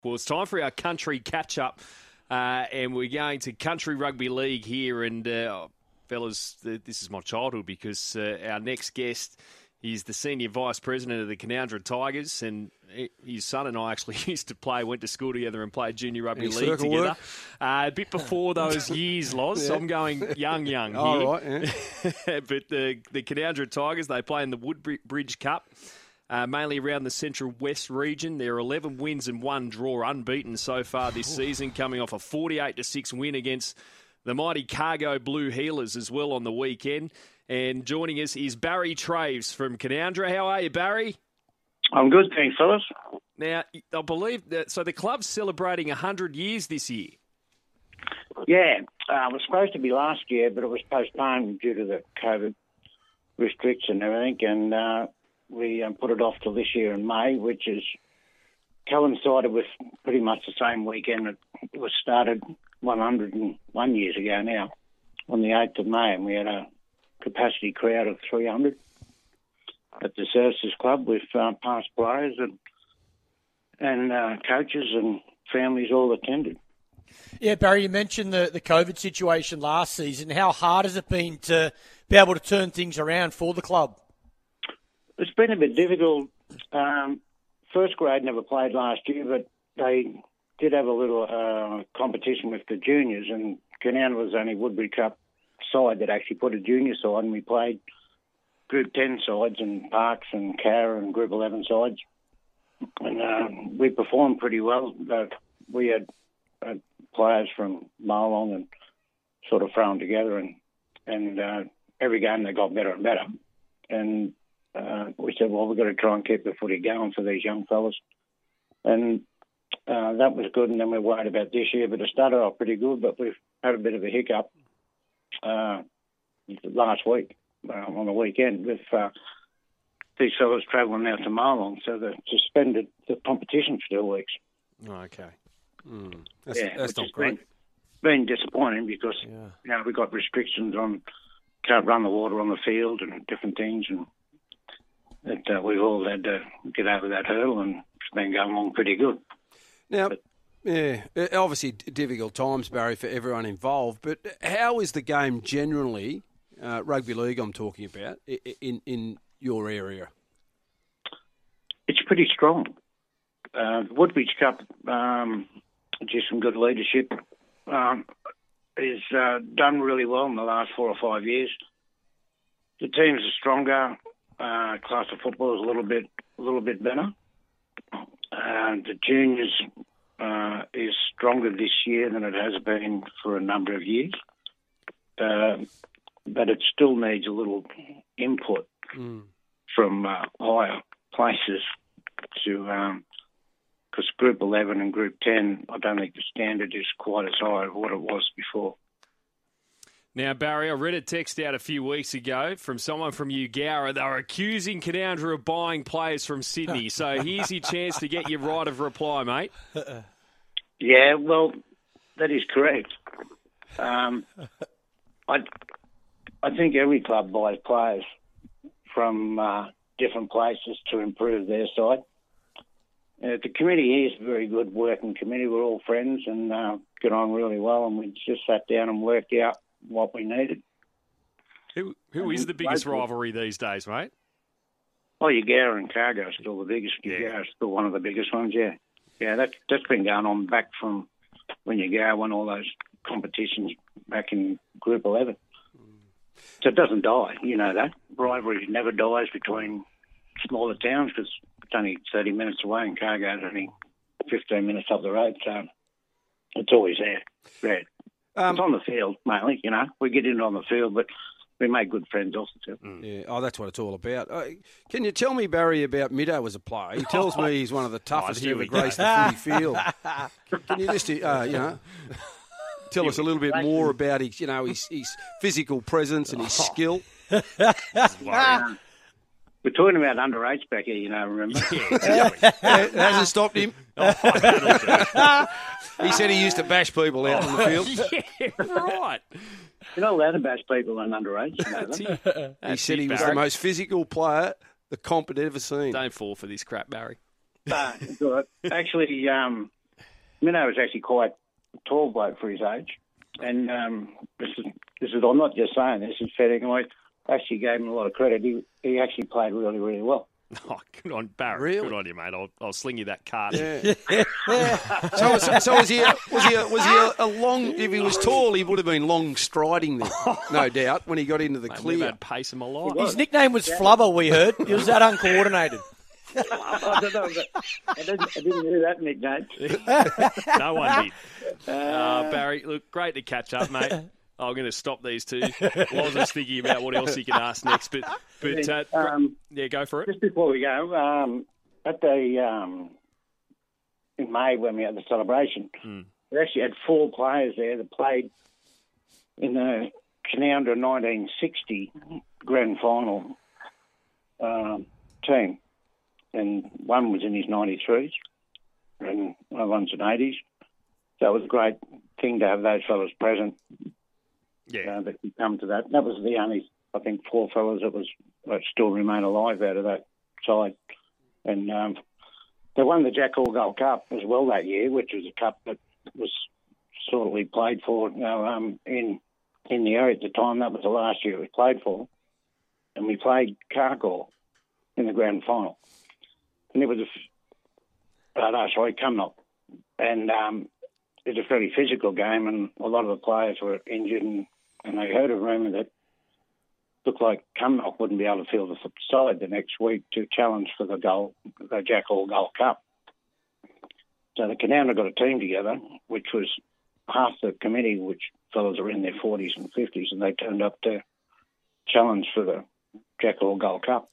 Well, it's time for our country catch-up, and we're going to Country Rugby League here. And, fellas, this is my childhood because our next guest is the Senior Vice President of the Canowindra Tigers, and his son and I actually used to went to school together and played junior rugby league together. A bit before those years, Loz. Yeah. I'm going young here. Oh, right, yeah. But the Canowindra Tigers, they play in the Woodbridge Cup. Mainly around the Central West region. There are 11 wins and 1 draw, unbeaten so far this season, coming off a 48-6 win against the mighty Cargo Blue Healers as well on the weekend. And joining us is Barry Traves from Canowindra. How are you, Barry? I'm good, thanks, fellas. Now, I believe that, so the club's celebrating 100 years this year. Yeah, it was supposed to be last year, but it was postponed due to the COVID restriction and everything, and we put it off till this year in May, which is coincided with pretty much the same weekend it was started 101 years ago now, on the 8th of May, and we had a capacity crowd of 300 at the Services Club with past players and coaches and families all attended. Yeah, Barry, you mentioned the COVID situation last season. How hard has it been to be able to turn things around for the club? It's been a bit difficult. First grade never played last year, but they did have a little competition with the juniors, and Canowindra was the only Woodbridge Cup side that actually put a junior side, and we played Group 10 sides and Parks and Cara and Group 11 sides. And we performed pretty well. We had players from Marlon and sort of thrown together, and every game they got better and better. And we said, well, we've got to try and keep the footy going for these young fellas. And that was good, and then we're worried about this year. But it started off pretty good, but we've had a bit of a hiccup last week on the weekend with these fellas travelling out to Marlon, so they suspended the competition for 2 weeks. Oh, okay. That's not great. Been disappointing because we got restrictions on can't run the water on the field and different things, and that we've all had to get over that hurdle, and it's been going along pretty good. Now, obviously difficult times, Barry, for everyone involved, but how is the game generally, rugby league I'm talking about, in your area? It's pretty strong. The Woodbridge Cup, just some good leadership, is done really well in the last 4 or 5 years. The teams are stronger. Class of football is a little bit better. The juniors is stronger this year than it has been for a number of years, but it still needs a little input from higher places to. Because Group 11 and Group 10, I don't think the standard is quite as high as what it was before. Now, Barry, I read a text out a few weeks ago from someone from Eugowra. They were accusing Canowindra of buying players from Sydney. So here's your chance to get your right of reply, mate. Yeah, well, that is correct. I think every club buys players from different places to improve their side. The committee is a very good working committee. We're all friends and get on really well, and we just sat down and worked out what we needed. Who is the biggest rivalry these days, mate? Oh, Eugowra and Cargo are still the biggest. Eugowra is still one of the biggest ones, yeah. Yeah, that's been going on back from when Eugowra won all those competitions back in Group 11. So it doesn't die, you know that. Rivalry never dies between smaller towns because it's only 30 minutes away and Cargo is only 15 minutes up the road, so it's always there. Right. It's on the field, mainly, you know. We get in on the field, but we make good friends also, too. Yeah, that's what it's all about. Can you tell me, Barry, about Middo as a player? He tells me he's one of the toughest to ever grace the footy field. Can you just, tell us a little bit more about his physical presence and his skill? We're talking about underage back here, remember? It hasn't stopped him. He said he used to bash people out in the field. Yeah, right. You're not allowed to bash people on underage, He said he was the most physical player the comp had ever seen. Don't fall for this crap, Barry. It's all right. Actually, Minnow was actually quite a tall bloke for his age. And this is I'm not just saying this, it's fair. I actually gave him a lot of credit. He actually played really, really well. Oh, good on Barry. Really? Good on you, mate. I'll sling you that card. Yeah. So was he a long? If he was tall, he would have been long striding there, no doubt. When he got into the Mate, clear, never had pace in my life. His nickname was Flubber, we heard. He was that uncoordinated. I don't know, but I didn't hear that nickname. No one did. Barry, look, great to catch up, mate. I'm going to stop these two. Loz was thinking about what else he can ask next, but yeah, go for it. Just before we go, at the in May when we had the celebration, we actually had 4 players there that played in the Canowindra 1960 grand final team, and one was in his 93s, and one's in 80s. So it was a great thing to have those fellas present. Yeah, that could come to that. That was the only, I think, 4 fellas that still remain alive out of that side. And they won the Jack Hall Gold Cup as well that year, which was a cup that was sort of we played for in the area at the time. That was the last year we played for. And we played Cargill in the grand final. And it was Cumnock. And it was a fairly physical game, and a lot of the players were injured, and they heard a rumour that looked like Cumnock wouldn't be able to field the side the next week to challenge for the Jack Hall Gold Cup. So the Canowindra got a team together, which was half the committee, which fellas are in their 40s and 50s, and they turned up to challenge for the Jack Hall Gold Cup.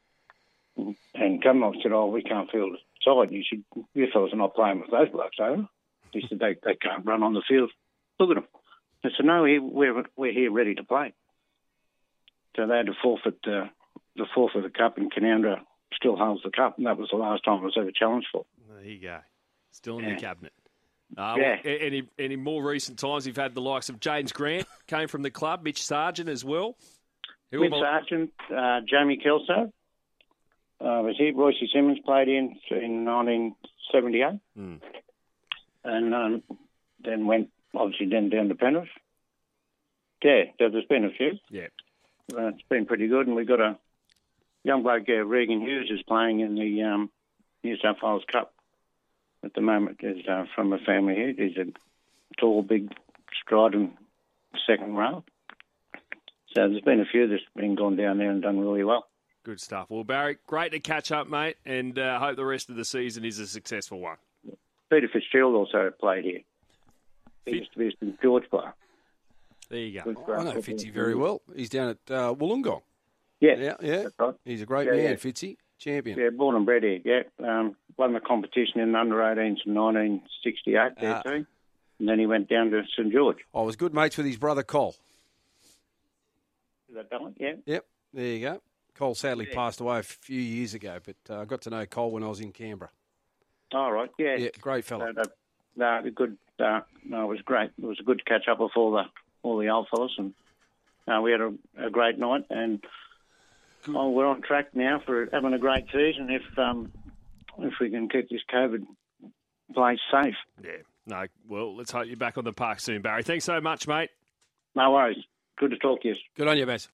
And Cumnock said, "Oh, we can't field the side." And he said, "You fellas are not playing with those blokes, are you?" He said, they can't run on the field. Look at them. I said, "No, we're here ready to play." So they had to forfeit the cup, and Canowindra still holds the cup, and that was the last time it was ever challenged for. There you go. Still in the cabinet. Yeah. Any more recent times you've had the likes of James Grant, came from the club, Mitch Sargent as well? Mitch Sargent, Jamie Kelso was here. Royce Simmons played in 1978. And then went, obviously, down to Penrith. Yeah, there's been a few. Yeah. It's been pretty good. And we've got a young bloke, Regan Hughes, is playing in the New South Wales Cup at the moment. He's from a family here. He's a tall, big, striding second row. So there's been a few that's been gone down there and done really well. Good stuff. Well, Barry, great to catch up, mate, and hope the rest of the season is a successful one. Peter Fitzgerald also played here. He used to be a St George player. There you go. I know Fitzy very well. He's down at Wollongong. Yeah. That's right. He's a great man, Fitzy. Champion. Yeah, born and bred here, yeah. Won the competition in under-18s in 1968 there too. And then he went down to St George. I was good mates with his brother, Cole. Is that one? Yeah. Yep, there you go. Cole sadly passed away a few years ago, but I got to know Cole when I was in Canberra. All right, yeah. Yeah, great fella. Good. No, it was great. It was a good catch up with all the old fellas, and we had a great night. And we're on track now for having a great season if we can keep this COVID place safe. Yeah. No. Well, let's hope you're back on the park soon, Barry. Thanks so much, mate. No worries. Good to talk to you. Good on you, Bess.